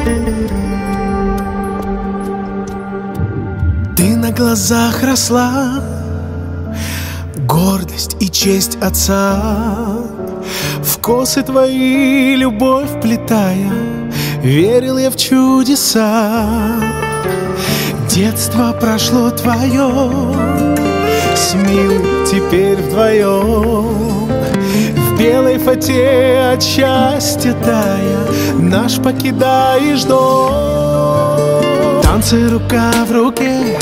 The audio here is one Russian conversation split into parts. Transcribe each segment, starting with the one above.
Ты на глазах росла, гордость и честь отца. В косы твои любовь вплетая, верил я в чудеса. Детство прошло твое, с милой теперь вдвоем. В белой фате от счастья тая, наш покидаешь дом. Танцы рука в руке,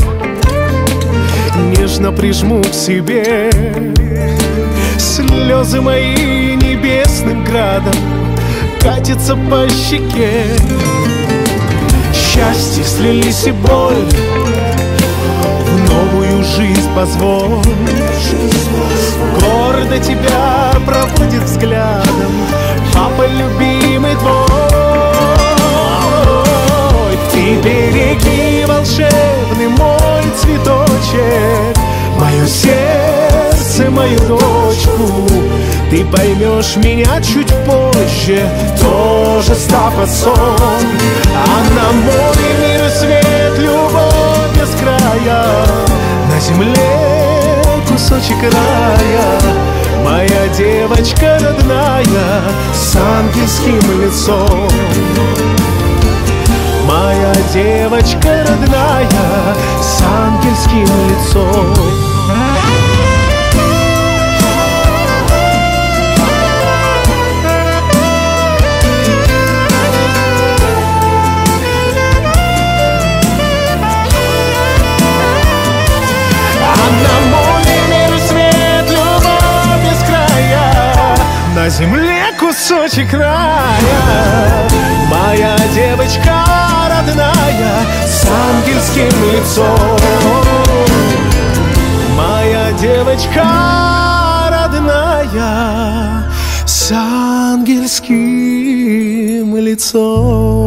нежно прижму к себе. Слезы мои небесным градом катятся по щеке. Счастье слились и боль в новую жизнь позволь. Гордо тебя проводит взглядом папа любимый твой. Ты береги волшебный мой цветочек, мое сердце, мою дочку. Ты поймешь меня чуть позже, тоже став отцом. А на море мир, свет, любовь без края, на земле кусочек рая. Моя девочка родная с ангельским лицом. Моя девочка родная с ангельским лицом. На земле кусочек рая, моя девочка родная с ангельским лицом. Моя девочка родная с ангельским лицом.